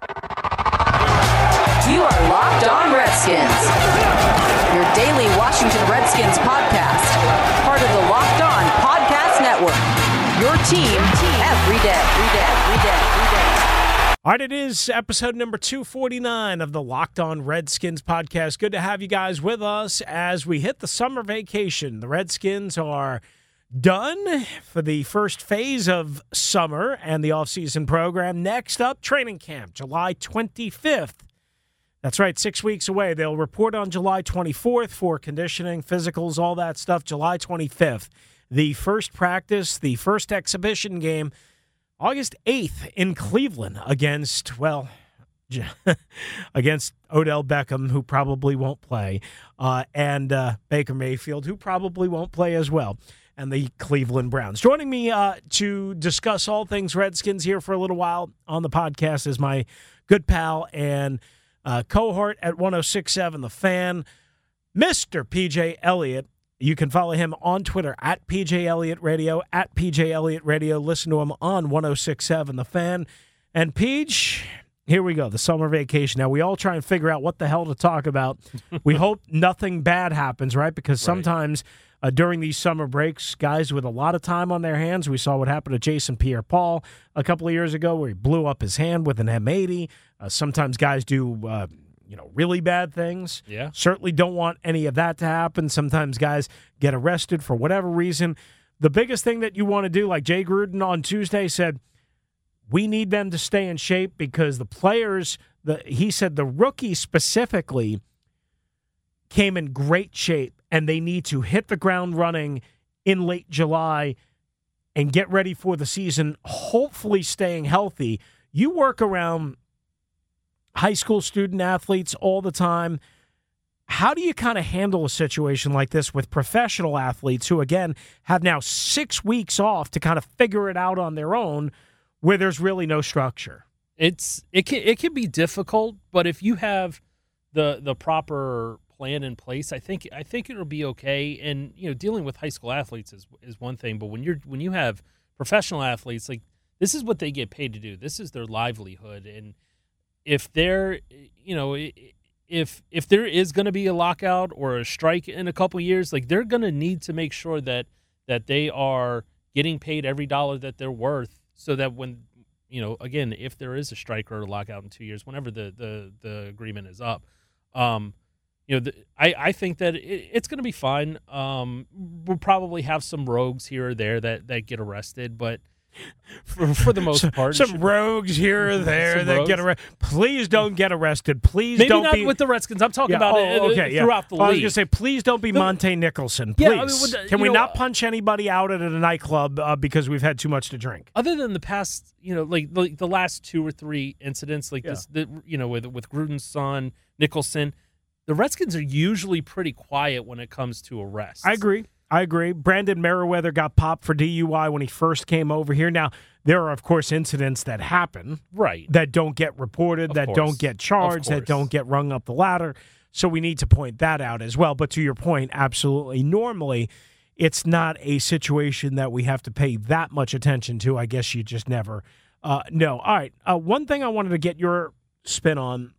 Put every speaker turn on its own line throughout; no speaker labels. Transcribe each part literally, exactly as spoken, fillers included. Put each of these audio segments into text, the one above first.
You are Locked On Redskins, your daily Washington Redskins podcast, part of the Locked On Podcast Network, your team every day, every day, every day, every day.
All right, it is episode number two forty-nine of the Locked On Redskins podcast. Good to have you guys with us as we hit the summer vacation. The Redskins are done for the first phase of summer and the offseason program. Next up, training camp, July twenty-fifth. That's right, six weeks away. They'll report on July twenty-fourth for conditioning, physicals, all that stuff. July twenty-fifth, the first practice, the first exhibition game, August eighth in Cleveland against, well, against Odell Beckham, who probably won't play, uh, and uh, Baker Mayfield, who probably won't play as well, and the Cleveland Browns. Joining me uh, to discuss all things Redskins here for a little while on the podcast is my good pal and Uh, cohort at one oh six point seven The Fan, Mister P J Elliott. You can follow him on Twitter at P J Elliott Radio, at P J Elliott Radio. Listen to him on one oh six point seven The Fan. And Peach, here we go, the summer vacation. Now, we all try and figure out what the hell to talk about. We hope nothing bad happens, right? Because sometimes uh, during these summer breaks, guys with a lot of time on their hands, we saw what happened to Jason Pierre-Paul a couple of years ago where he blew up his hand with an M eighty. Uh, sometimes guys do, uh, you know, really bad things.
Yeah.
Certainly don't want any of that to happen. Sometimes guys get arrested for whatever reason. The biggest thing that you want to do, like Jay Gruden on Tuesday said, we need them to stay in shape because the players, the he said the rookies specifically came in great shape and they need to hit the ground running in late July and get ready for the season, hopefully staying healthy. You work around high school student athletes all the time. How do you kind of handle a situation like this with professional athletes who, again, have now six weeks off to kind of figure it out on their own where there's really no structure?
It's it can it can be difficult, but if you have the the proper plan in place, I think I think it'll be okay. And you know, dealing with high school athletes is is one thing, but when you're when you have professional athletes, like this is what they get paid to do. This is their livelihood, and if they're, you know, if if there is going to be a lockout or a strike in a couple years, like they're going to need to make sure that that they are getting paid every dollar that they're worth, so that when, you know, again, if there is a strike or a lockout in two years, whenever the the, the agreement is up, um, you know, the, I I think that it, it's going to be fine. Um, we'll probably have some rogues here or there that that get arrested, but. For, for the most
some,
part,
some rogues here or there
Some
that
rogues.
get arrested. Please don't get arrested. Please
Maybe
don't
not
be
with the Redskins. I'm talking
yeah,
about
oh,
it
okay, yeah.
throughout the
well,
league.
I was going to say, please don't be
The,
Monte Nicholson.
Yeah,
Please,
I mean, with the-
can
you
we
know,
not punch anybody out at a nightclub uh, because we've had too much to drink?
Other than the past, you know, like the, the last two or three incidents, like
Yeah.
this, the, you know, with with Gruden's son, Nicholson, the Redskins are usually pretty quiet when it comes to arrests.
I agree. I agree. Brandon Merriweather got popped for D U I when he first came over here. Now, there are, of course, incidents that happen.
Right.
That don't get reported,
Of
that
course.
don't get charged, that
course.
don't get rung up the ladder. So we need to point that out as well. But to your point, absolutely. Normally, it's not a situation that we have to pay that much attention to. I guess you just never uh, know. All right. Uh, one thing I wanted to get your spin on,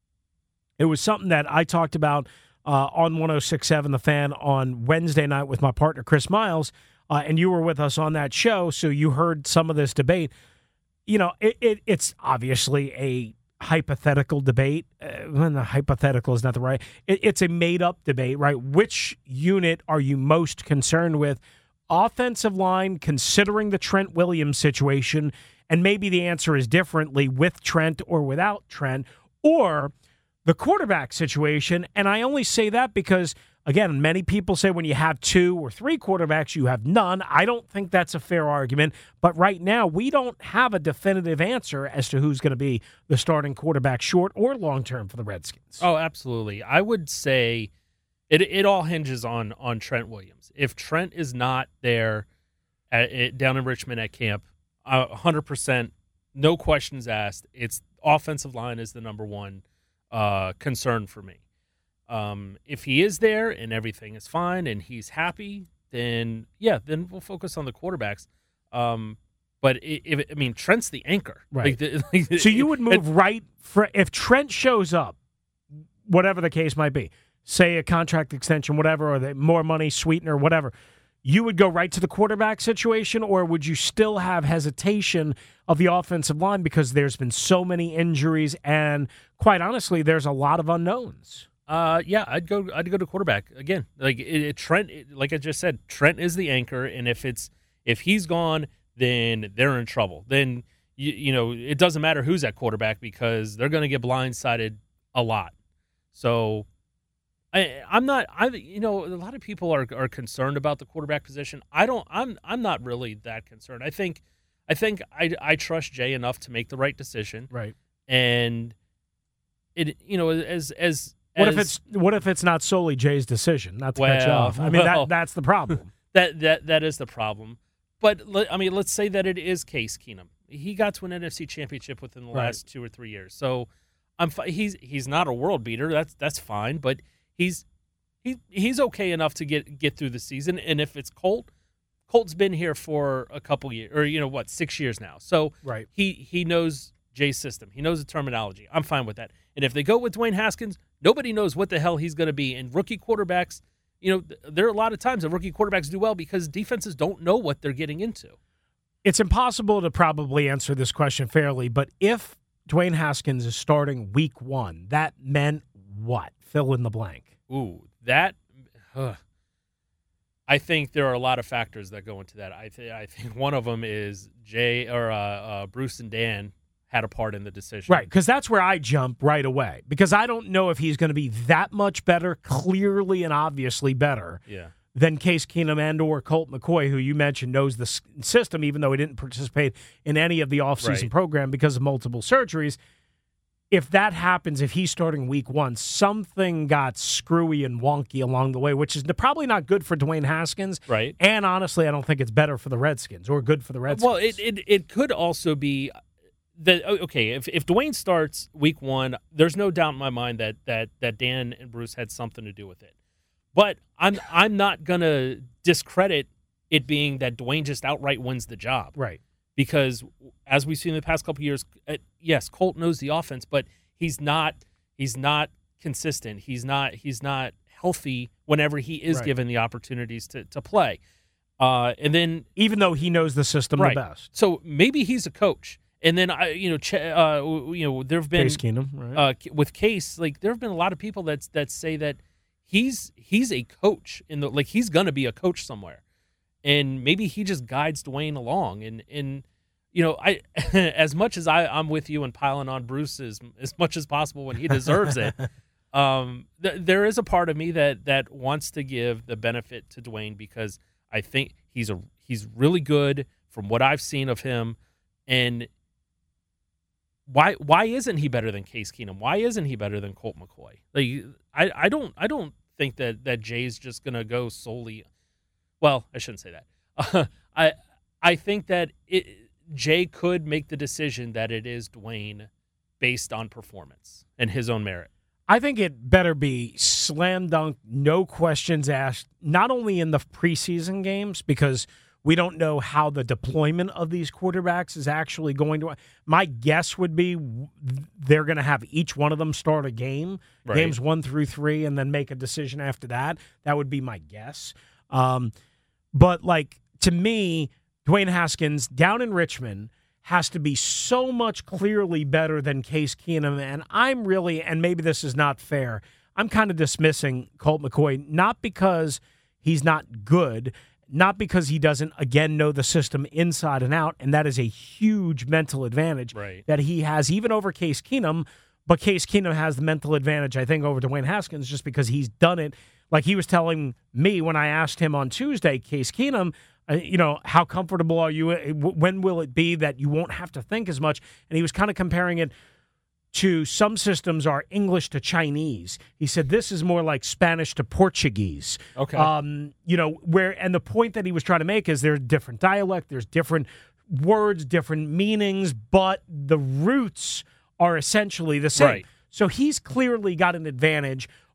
it was something that I talked about Uh, on one oh six point seven The Fan on Wednesday night with my partner, Chris Miles, uh, and you were with us on that show, so you heard some of this debate. You know, it, it, it's obviously a hypothetical debate. Uh, when the hypothetical is not the right, it, it's a made-up debate, right? Which unit are you most concerned with? Offensive line, considering the Trent Williams situation, and maybe the answer is differently with Trent or without Trent, or the quarterback situation. And I only say that because, again, many people say when you have two or three quarterbacks, you have none. I don't think that's a fair argument. But right now, we don't have a definitive answer as to who's going to be the starting quarterback short or long-term for the Redskins.
Oh, absolutely. I would say it it all hinges on on Trent Williams. If Trent is not there at, at, down in Richmond at camp, uh, one hundred percent, no questions asked, it's offensive line is the number one Uh, concern for me. Um, if he is there and everything is fine and he's happy, then yeah, then we'll focus on the quarterbacks. Um, But it, if, I mean, Trent's the anchor.
Right.
Like the, like,
so you would move
it,
right for if Trent shows up, whatever the case might be, say a contract extension, whatever, or the more money, sweetener, whatever, you would go right to the quarterback situation, or would you still have hesitation of the offensive line because there's been so many injuries and, quite honestly, there's a lot of unknowns?
Uh, yeah, I'd go. I'd go to quarterback again. Like it, it, Trent, it, like I just said, Trent is the anchor, and if it's if he's gone, then they're in trouble. Then you, you know it doesn't matter who's at quarterback because they're going to get blindsided a lot. So I, I'm not. I you know a lot of people are are concerned about the quarterback position. I don't. I'm I'm not really that concerned. I think I think I I trust Jay enough to make the right decision.
Right.
And it you know as as
What
as,
if it's what if it's not solely Jay's decision? Not to
well,
cut you off. I mean,
well,
that that's the problem.
That that that is the problem. But I mean, let's say that it is Case Keenum. He got to an N F C Championship within the
Right.
last two or three years. So I'm fi- he's he's not a world beater. That's that's fine. But he's he he's okay enough to get get through the season. And if it's Colt, Colt's been here for a couple years, or you know what, six years now. So
Right.
he he knows Jay's system. He knows the terminology. I'm fine with that. And if they go with Dwayne Haskins, nobody knows what the hell he's going to be. And rookie quarterbacks, you know, there are a lot of times that rookie quarterbacks do well because defenses don't know what they're getting into.
It's impossible to probably answer this question fairly, but if Dwayne Haskins is starting week one, that meant what? Fill in the blank.
Ooh, that. Uh, I think there are a lot of factors that go into that. I, th- I think one of them is Jay or uh, uh, Bruce and Dan had a part in the decision.
Right, because that's where I jump right away. Because I don't know if he's going to be that much better, clearly and obviously better,
Yeah.
than Case Keenum and or Colt McCoy, who you mentioned knows the s- system, even though he didn't participate in any of the offseason
Right.
program because of multiple surgeries. If that happens, if he's starting week one, something got screwy and wonky along the way, which is probably not good for Dwayne Haskins.
Right.
And honestly, I don't think it's better for the Redskins or good for the Redskins.
Well, it, it it could also be that okay. If if Dwayne starts week one, there's no doubt in my mind that that that Dan and Bruce had something to do with it. But I'm I'm not gonna discredit it being that Dwayne just outright wins the job.
Right.
Because as we've seen in the past couple of years, uh, yes, Colt knows the offense, but he's not he's not consistent. He's not he's not healthy whenever he is
Right.
given the opportunities to to play. Uh, and then
Even though he knows the system
right.
the best.
So maybe he's a coach. And then I, you know, Ch- uh, you know, there've been
Case Keenum, right?
uh, with Case, like there have been a lot of people that that say that he's he's a coach in the like he's gonna be a coach somewhere, and maybe he just guides Dwayne along. And and you know, I as much as I I'm with you and piling on Bruce as as much as possible when he deserves it. Um, th- there is a part of me that that wants to give the benefit to Dwayne because I think he's a he's really good from what I've seen of him, and. Why why isn't he better than Case Keenum? Why isn't he better than Colt McCoy? Like I, I don't I don't think that, that Jay's just gonna go solely. Well, I shouldn't say that. Uh, I I think that it, Jay could make the decision that it is Dwayne based on performance and his own merit.
I think it better be slam dunk, no questions asked, not only in the preseason games, because we don't know how the deployment of these quarterbacks is actually going to. My guess would be they're going to have each one of them start a game,
Right.
games one through three, and then make a decision after that. That would be my guess. Um, but, like, to me, Dwayne Haskins down in Richmond has to be so much clearly better than Case Keenum. And I'm really, and maybe this is not fair, I'm kind of dismissing Colt McCoy, not because he's not good, not because he doesn't, again, know the system inside and out, and that is a huge mental advantage
Right.
that he has, even over Case Keenum, but Case Keenum has the mental advantage, I think, over Dwayne Haskins just because he's done it. Like he was telling me when I asked him on Tuesday, Case Keenum, uh, you know, how comfortable are you? When will it be that you won't have to think as much? And he was kind of comparing it to some systems are English to Chinese. He said this is more like Spanish to Portuguese.
Okay.
Um, you know, where and the point that he was trying to make is there's different dialect, there's different words, different meanings, but the roots are essentially the same.
Right.
So he's clearly got an advantage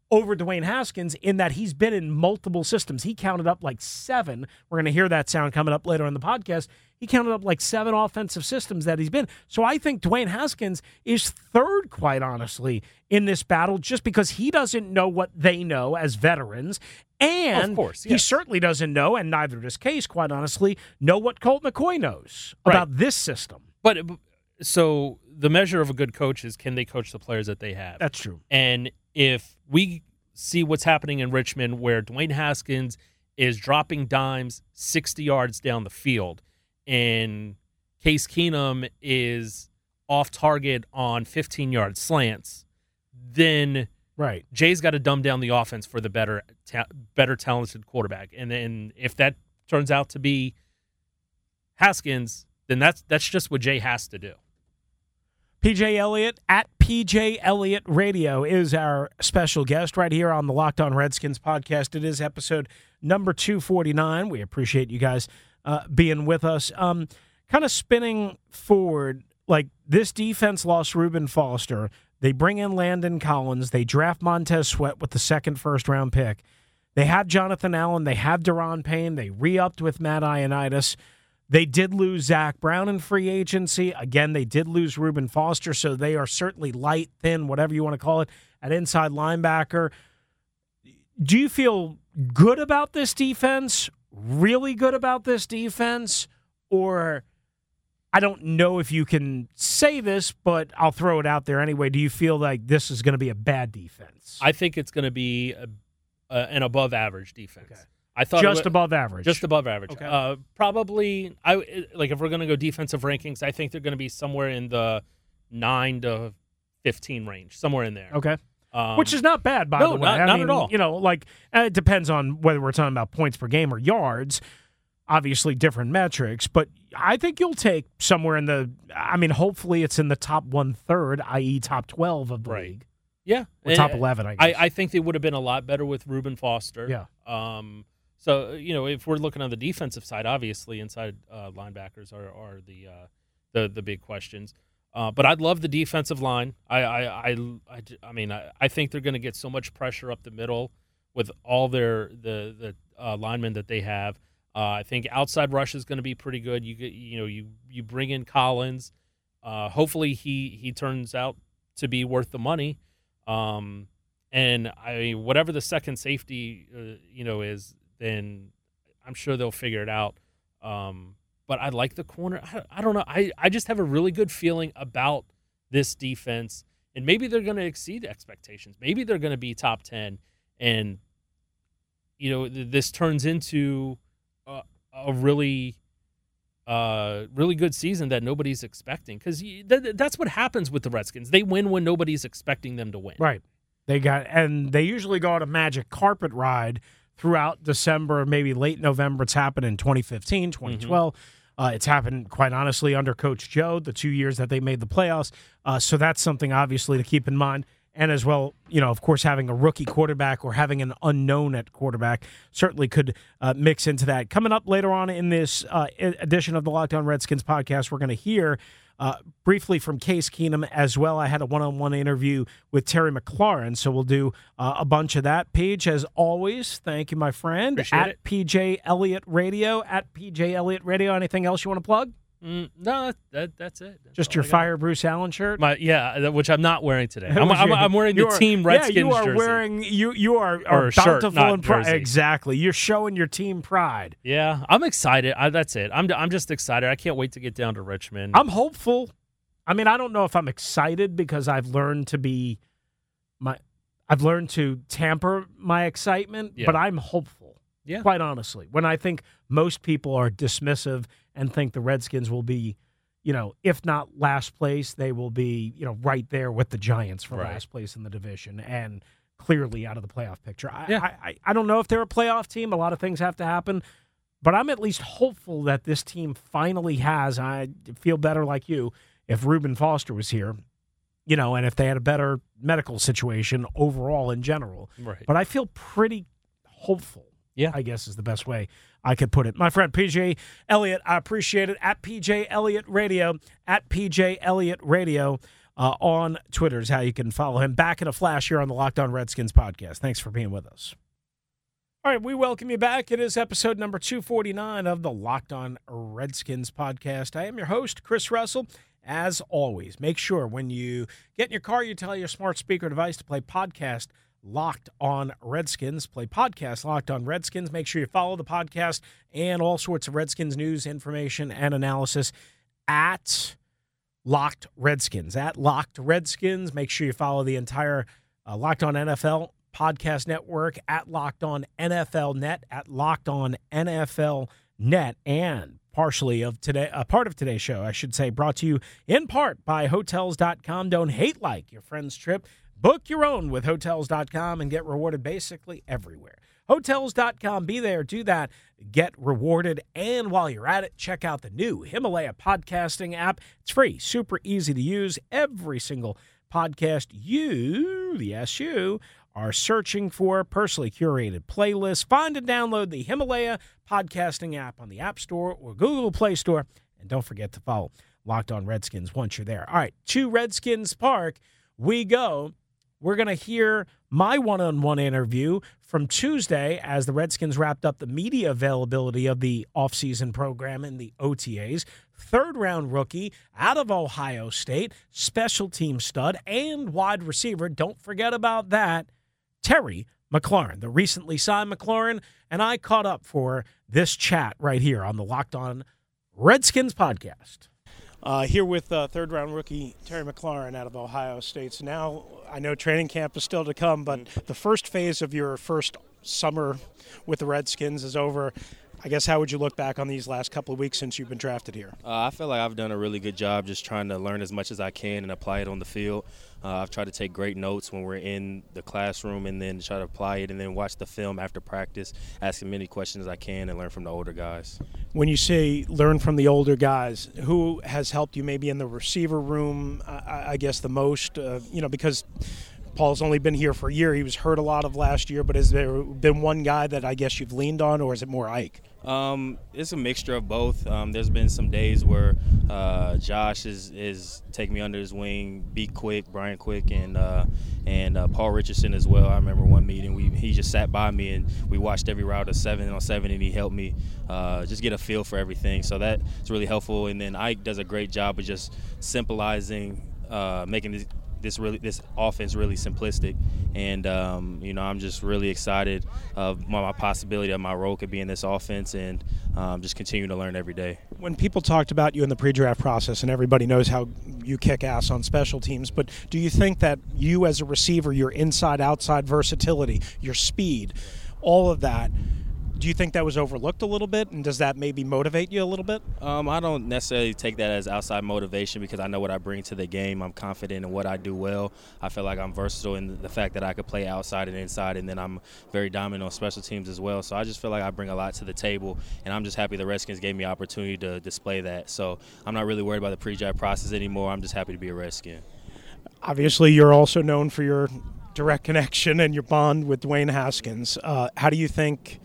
over Dwayne Haskins in that he's been in multiple systems. He counted up like seven. We're going to hear that sound coming up later in the podcast. He counted up like seven offensive systems that he's been. So I think Dwayne Haskins is third, quite honestly, in this battle just because he doesn't know what they know as veterans. And
oh, of course, yes.
he certainly doesn't know, and neither does Case, quite honestly, know what Colt McCoy knows
right.
about this system.
But so the measure of a good coach is can they coach the players that they have?
That's true.
And if we see what's happening in Richmond where Dwayne Haskins is dropping dimes sixty yards down the field and Case Keenum is off target on fifteen-yard slants, then
right.
Jay's got to dumb down the offense for the better, ta- better talented quarterback. And then if that turns out to be Haskins, then that's that's just what Jay has to do.
P J Elliott at P J Elliott Radio is our special guest right here on the Locked On Redskins podcast. It is episode number two forty-nine. We appreciate you guys uh, being with us. Um, kind of spinning forward, like this defense lost Reuben Foster. They bring in Landon Collins. They draft Montez Sweat with the second first-round pick. They have Jonathan Allen. They have Daron Payne. They re-upped with Matt Ioannidis. They did lose Zach Brown in free agency. Again, they did lose Reuben Foster, so they are certainly light, thin, whatever you want to call it, at inside linebacker. Do you feel good about this defense, really good about this defense, or I don't know if you can say this, but I'll throw it out there anyway. Do you feel like this is going to be a bad defense?
I think it's going to be a, uh, an above-average defense.
Okay.
I thought
just
it was,
above average.
Just above average.
Okay.
Uh, probably, I like if we're going to go defensive rankings, I think they're going to be somewhere in the nine to fifteen range, somewhere in there.
Okay.
Um,
Which is not bad, by
no,
the way.
not,
I
not
mean,
at all.
You know, like uh, it depends on whether we're talking about points per game or yards. Obviously, different metrics, but I think you'll take somewhere in the. I mean, hopefully, it's in the top one third, that is, top twelve of the
right.
league.
Yeah,
or top eleven. I guess.
I, I think they would have been a lot better with Reuben Foster.
Yeah.
Um. So, you know, if we're looking on the defensive side, obviously inside uh, linebackers are, are the, uh, the the big questions. Uh, but I'd love the defensive line. I I, I, I, I mean, I, I think they're going to get so much pressure up the middle with all their the the uh, linemen that they have. Uh, I think outside rush is going to be pretty good. You get, you know, you you bring in Collins. Uh, hopefully he he turns out to be worth the money. Um, and I whatever the second safety uh, you know is. Then I'm sure they'll figure it out. Um, but I like the corner. I, I don't know. I, I just have a really good feeling about this defense, and maybe they're going to exceed expectations. Maybe they're going to be top ten, and you know th- this turns into a, a really, uh, really good season that nobody's expecting. Because th- that's what happens with the Redskins. They win when nobody's expecting them to win.
Right. They got, and they usually go on a magic carpet ride throughout December, maybe late November. It's happened in twenty fifteen, twenty twelve. Mm-hmm. Uh, it's happened, quite honestly, under Coach Joe, the two years that they made the playoffs. Uh, so that's something, obviously, to keep in mind. And as well, you know, of course, having a rookie quarterback or having an unknown at quarterback certainly could uh, mix into that. Coming up later on in this uh, edition of the Locked On Redskins podcast, we're going to hear Uh, briefly from Case Keenum as well. I had a one-on-one interview with Terry McLaurin, so we'll do uh, a bunch of that. Paige, as always, thank you, my friend.
Appreciate
at
it.
P J Elliott Radio, at P J Elliott Radio. Anything else you want to plug?
Mm, no, that that's it. That's
Just
all
your
I got.
Fire Bruce Allen shirt?
My, yeah, that- which I'm not wearing today. I'm, I'm, I'm wearing the
You are-
Team Redskins
Yeah, you are
jersey.
wearing, you, you are,
Or
are
a shirt,
bountiful
not
and pride.
jersey.
Exactly. You're showing your team pride.
Yeah, I'm excited. I, that's it. I'm I'm just excited. I can't wait to get down to Richmond.
I'm hopeful. I mean, I don't know if I'm excited because I've learned to be my I've learned to tamper my excitement,
Yeah.
but I'm hopeful.
Yeah.
Quite honestly. When I think most people are dismissive and think the Redskins will be, you know, if not last place, they will be, you know, right there with the Giants for
Right.
last place in the division and clearly out of the playoff picture. I,
Yeah.
I, I, I don't know if they're a playoff team. A lot of things have to happen. But I'm at least hopeful that this team finally has, I feel better like you, if Reuben Foster was here, you know, and if they had a better medical situation overall in general.
Right.
But I feel pretty hopeful,
Yeah.
I guess is the best way I could put it. My friend P J Elliott, I appreciate it. At P J Elliott Radio, at P J Elliott Radio. uh, on Twitter is how you can follow him. Back in a flash here on the Locked On Redskins podcast. Thanks for being with us. All right, we welcome you back. It is episode number two forty-nine of the Locked On Redskins podcast. I am your host, Chris Russell. As always, make sure when you get in your car, you tell your smart speaker device to play podcast Locked On Redskins. Play podcast Locked On Redskins. Make sure you follow the podcast and all sorts of Redskins news, information, and analysis at Locked Redskins. At Locked Redskins. Make sure you follow the entire uh, Locked On N F L podcast network at Locked On N F L Net, at Locked On N F L Net, and partially of today, a part of today's show, I should say, brought to you in part by Hotels dot com. Don't hate like your friend's trip. Book your own with Hotels dot com and get rewarded basically everywhere. Hotels dot com, be there, do that, get rewarded. And while you're at it, check out the new Himalaya podcasting app. It's free, super easy to use. Every single podcast you, yes, you, are searching for personally curated playlists. Find and download the Himalaya podcasting app on the App Store or Google Play Store. And don't forget to follow Locked On Redskins once you're there. All right, to Redskins Park we go. We're going to hear my one-on-one interview from Tuesday as the Redskins wrapped up the media availability of the offseason program in the O T As. Third-round rookie out of Ohio State, special team stud, and wide receiver. Don't forget about that, Terry McLaurin, the recently signed McLaurin, and I caught up for this chat right here on the Locked On Redskins podcast. Uh, here with uh, third-round rookie Terry McLaurin out of Ohio State. So now I know training camp is still to come, but the first phase of your first summer with the Redskins is over. I guess how would you look back on these last couple of weeks since you've been drafted here?
Uh, I feel like I've done a really good job just trying to learn as much as I can and apply it on the field. Uh, I've tried to take great notes when we're in the classroom and then try to apply it and then watch the film after practice, ask as many questions as I can and learn from the older guys.
When you say learn from the older guys, who has helped you maybe in the receiver room, I, I guess the most, uh, you know, because Paul's only been here for a year. He was hurt a lot of last year, but has there been one guy that I guess you've leaned on, or is it more Ike?
Um, it's a mixture of both. Um, there's been some days where uh, Josh is, is taking me under his wing, be Quick, Brian Quick, and uh, and uh, Paul Richardson as well. I remember one meeting we he just sat by me and we watched every route of seven on seven, and he helped me uh, just get a feel for everything. So that's really helpful. And then Ike does a great job of just simplifying, uh, making this. This really, this offense really simplistic, and um, you know I'm just really excited of my, my possibility of my role could be in this offense, and um, just continue to learn every day.
When people talked about you in the pre-draft process, and everybody knows how you kick ass on special teams, but do you think that you as a receiver, your inside-outside versatility, your speed, all of that, do you think that was overlooked a little bit, and does that maybe motivate you a little bit?
Um, I don't necessarily take that as outside motivation because I know what I bring to the game. I'm confident in what I do well. I feel like I'm versatile in the fact that I could play outside and inside, and then I'm very dominant on special teams as well. So I just feel like I bring a lot to the table, and I'm just happy the Redskins gave me the opportunity to display that. So I'm not really worried about the pre-draft process anymore. I'm just happy to be a Redskin.
Obviously, you're also known for your direct connection and your bond with Dwayne Haskins. Uh, how do you think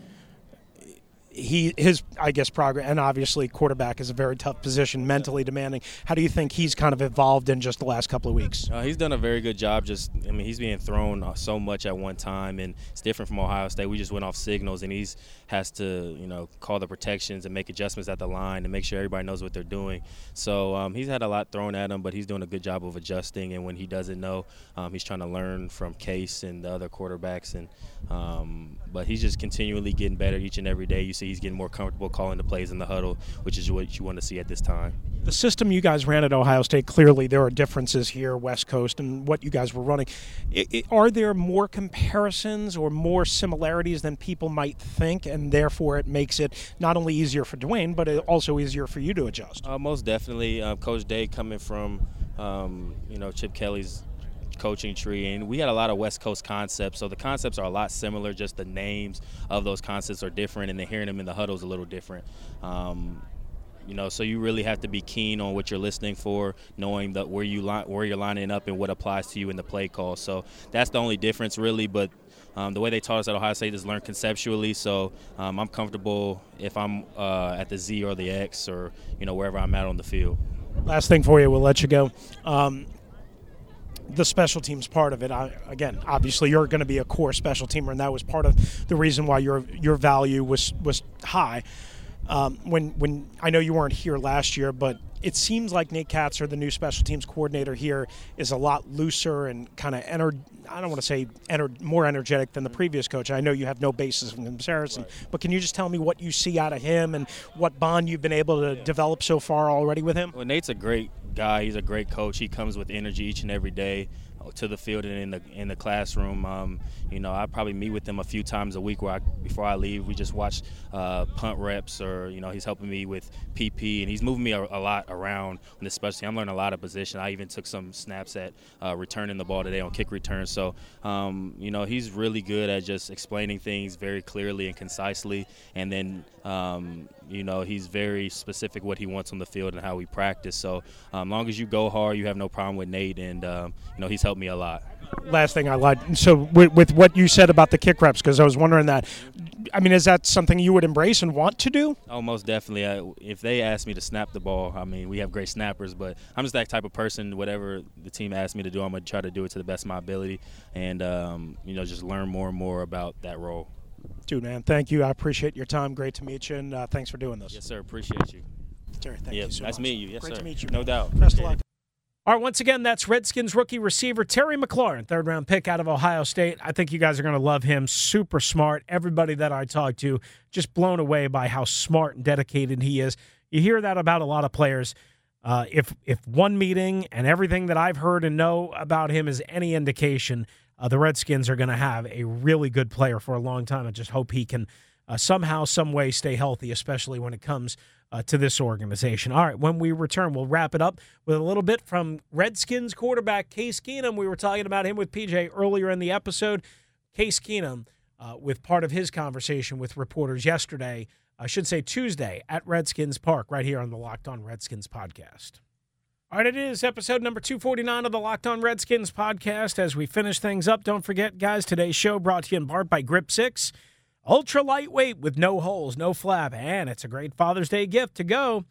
He, his, I guess, progress, and obviously quarterback is a very tough position, mentally demanding. How do you think he's kind of evolved in just the last couple of weeks?
Uh, he's done a very good job. Just, I mean, he's being thrown so much at one time, and it's different from Ohio State. We just went off signals, and he's has to, you know, call the protections and make adjustments at the line and make sure everybody knows what they're doing. So um, he's had a lot thrown at him, but he's doing a good job of adjusting. And when he doesn't know, um, he's trying to learn from Case and the other quarterbacks. And um, but he's just continually getting better each and every day. You see, he's getting more comfortable calling the plays in the huddle, which is what you want to see at this time.
The system you guys ran at Ohio State, clearly there are differences here, West Coast, and what you guys were running. It, it, are there more comparisons or more similarities than people might think, and therefore it makes it not only easier for Dwayne, but also easier for you to adjust?
Uh, most definitely. Uh, Coach Day coming from, um, you know, Chip Kelly's coaching tree, and we had a lot of West Coast concepts, so the concepts are a lot similar, just the names of those concepts are different, and then hearing them in the huddle is a little different. Um, you know, so you really have to be keen on what you're listening for, knowing that where you li- where you're lining up and what applies to you in the play call. So that's the only difference, really. But um, the way they taught us at Ohio State is learn conceptually. So um, I'm comfortable if I'm uh, at the Z or the X or you know wherever I'm at on the field.
Last thing for you, we'll let you go. Um, the special teams part of it. I, again, obviously you're going to be a core special teamer, and that was part of the reason why your your value was was high. Um, when when I know you weren't here last year, but it seems like Nate Katzer, the new special teams coordinator here, is a lot looser and kind of ener- I don't want to say ener- more energetic than the previous coach. I know you have no basis in comparison, right. But can you just tell me what you see out of him and what bond you've been able to yeah. develop so far already with him?
Well, Nate's a great guy. He's a great coach. He comes with energy each and every day to the field and in the in the classroom. Um, you know, I probably meet with him a few times a week where I, before I leave, we just watch uh, punt reps, or you know, he's helping me with P P, and he's moving me a, a lot around on this special team. I'm learning a lot of position. I even took some snaps at uh, returning the ball today on kick return. So, um, you know, he's really good at just explaining things very clearly and concisely, and then um, you know, he's very specific what he wants on the field and how we practice. So, as um, long as you go hard, you have no problem with Nate, and um, you know, he's helped me a lot.
Last thing I lied. So with, with what you said about the kick reps, because I was wondering that, I mean, is that something you would embrace and want to do?
Oh, most definitely. I, if they ask me to snap the ball, I mean, we have great snappers, but I'm just that type of person. Whatever the team asks me to do, I'm going to try to do it to the best of my ability, and, um, you know, just learn more and more about that role.
Dude, man, thank you. I appreciate your time. Great to meet you, and uh, thanks for doing this.
Yes, sir. Appreciate you.
Terry, thank
yeah,
you so
nice
much.
meeting you. Yes,
Great
sir.
to meet you.
No doubt.
Best of luck. All right, once again, that's Redskins rookie receiver Terry McLaurin, third-round pick out of Ohio State. I think you guys are going to love him. Super smart. Everybody that I talked to just blown away by how smart and dedicated he is. You hear that about a lot of players. Uh, if if one meeting and everything that I've heard and know about him is any indication, uh, the Redskins are going to have a really good player for a long time. I just hope he can uh, somehow, some way stay healthy, especially when it comes Uh, to this organization. All right, when we return, we'll wrap it up with a little bit from Redskins quarterback Case Keenum. We were talking about him with P J earlier in the episode. Case Keenum, uh, with part of his conversation with reporters yesterday, I should say Tuesday, at Redskins Park, right here on the Locked On Redskins podcast. All right, it is episode number two forty-nine of the Locked On Redskins podcast. As we finish things up, don't forget, guys, today's show brought to you in part by Grip six. Ultra lightweight with no holes, no flap, and it's a great Father's Day gift to go.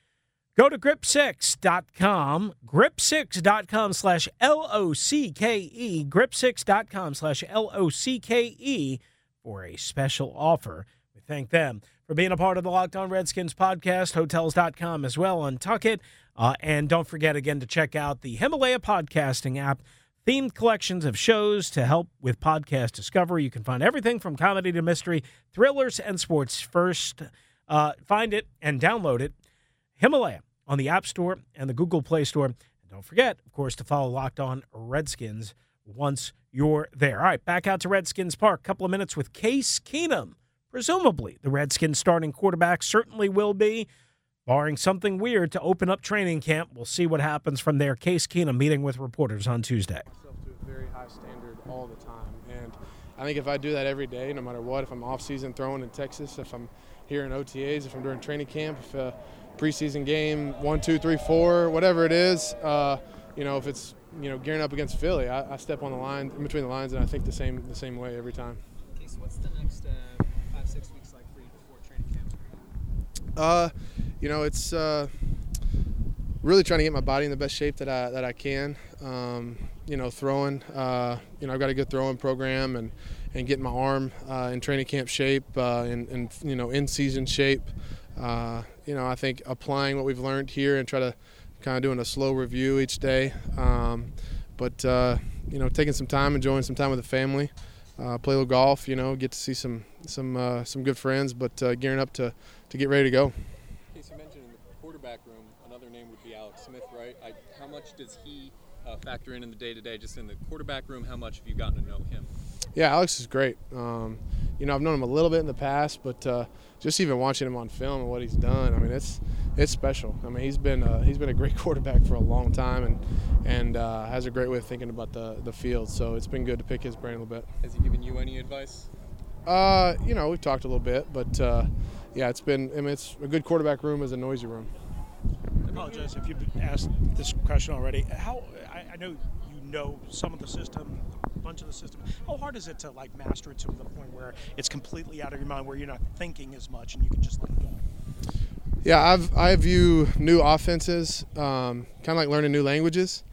Go to grip six dot com, grip six dot com slash L O C K E, grip six dot com slash L O C K E for a special offer. We thank them for being a part of the Locked On Redskins podcast, hotels dot com as well, Untuck It. Uh, and don't forget, again, to check out the Himalaya podcasting app. Themed collections of shows to help with podcast discovery. You can find everything from comedy to mystery, thrillers, and sports. First, uh, find it and download it, Himalaya, on the App Store and the Google Play Store. And don't forget, of course, to follow Locked On Redskins once you're there. All right, back out to Redskins Park. Couple of minutes with Case Keenum. Presumably, the Redskins starting quarterback certainly will be, barring something weird to open up training camp. We'll see what happens from there. Case Keenum meeting with reporters on Tuesday.
Myself to a very high standard all the time, and I think if I do that every day, no matter what, if I'm off-season throwing in Texas, if I'm here in O T As, if I'm during training camp, if a preseason game, one, two, three, four, whatever it is, uh, you know, if it's you know gearing up against Philly, I, I step on the line, in between the lines, and I think the same the same way every time.
Okay, so what's the next uh, five, six weeks like for you before training camp?
Uh, you know, it's uh, really trying to get my body in the best shape that I that I can. Um, you know, throwing. Uh, you know, I've got a good throwing program, and, and getting my arm uh, in training camp shape, uh, and, and you know, in season shape. Uh, you know, I think applying what we've learned here and try to kind of doing a slow review each day. Um, but uh, you know, taking some time, enjoying some time with the family. Uh, play a little golf, you know, get to see some some uh, some good friends, but uh, gearing up to, to get ready to go.
Case, you mentioned in the quarterback room, another name would be Alex Smith, right? I, how much does he uh, factor in in the day-to-day, just in the quarterback room? How much have you gotten to know him?
Yeah, Alex is great. Um, you know, I've known him a little bit in the past, but uh, just even watching him on film and what he's done, I mean, it's it's special. I mean, he's been uh, he's been a great quarterback for a long time, and and uh, has a great way of thinking about the the field. So it's been good to pick his brain a little bit.
Has he given you any advice?
Uh, you know, we've talked a little bit, but uh, yeah, it's been. I mean, it's a good quarterback room is a noisy room.
I apologize if you've asked this question already. How I, I know you know some of the system, a bunch of the system. How hard is it to like master it to the point where it's completely out of your mind, where you're not thinking as much and you can just let it go?
Yeah, I've I view new offenses um, kind of like learning new languages.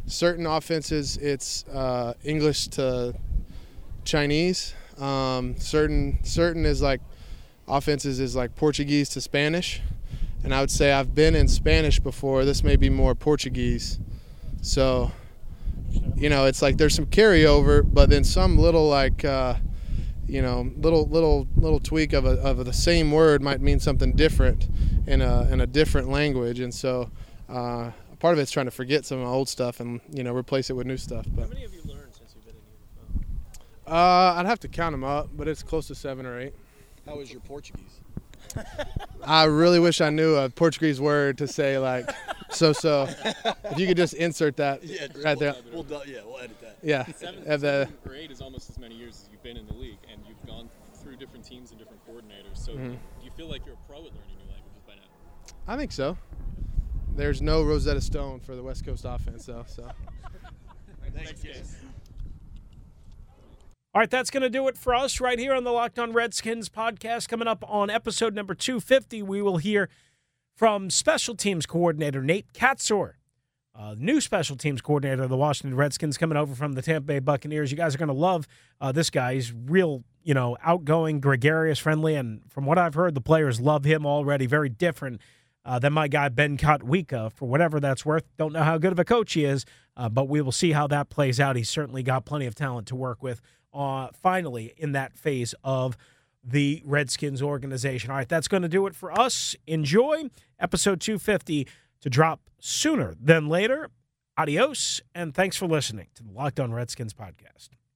certain offenses it's uh, English to Chinese. Um, certain certain is like offenses is like Portuguese to Spanish, and I would say I've been in Spanish before. This may be more Portuguese, so you know it's like there's some carryover, but then some little like uh, you know little little little tweak of a of the same word might mean something different in a in a different language, and so uh, part of it's trying to forget some of the old stuff and you know replace it with new stuff. But
How many have you learned since you've been in the N F L?
uh, I'd have to count them up, but it's close to seven or eight.
How is your Portuguese?
I really wish I knew a Portuguese word to say like so so. If you could just insert that
Yeah,
right there.
We'll, do- yeah, we'll edit that.
Yeah.
Seven,
Have the-
seven or eight is almost as many years as you've been in the league, and you've gone through different teams and different coordinators. So
Mhm.
do you feel like you're a pro at learning new languages by now?
I think so. There's no Rosetta Stone for the West Coast offense though. So.
Thanks, guys.
All right, that's going to do it for us right here on the Locked On Redskins podcast. Coming up on episode number two fifty, we will hear from special teams coordinator Nate Katzor, uh, new special teams coordinator of the Washington Redskins, coming over from the Tampa Bay Buccaneers. You guys are going to love uh, this guy. He's real, you know, outgoing, gregarious, friendly, and from what I've heard, the players love him already. Very different uh, than my guy Ben Kotwika, for whatever that's worth. Don't know how good of a coach he is, uh, but we will see how that plays out. He's certainly got plenty of talent to work with. Uh, finally, in that phase of the Redskins organization. All right, that's going to do it for us. Enjoy episode two fifty to drop sooner than later. Adios, and thanks for listening to the Locked On Redskins podcast.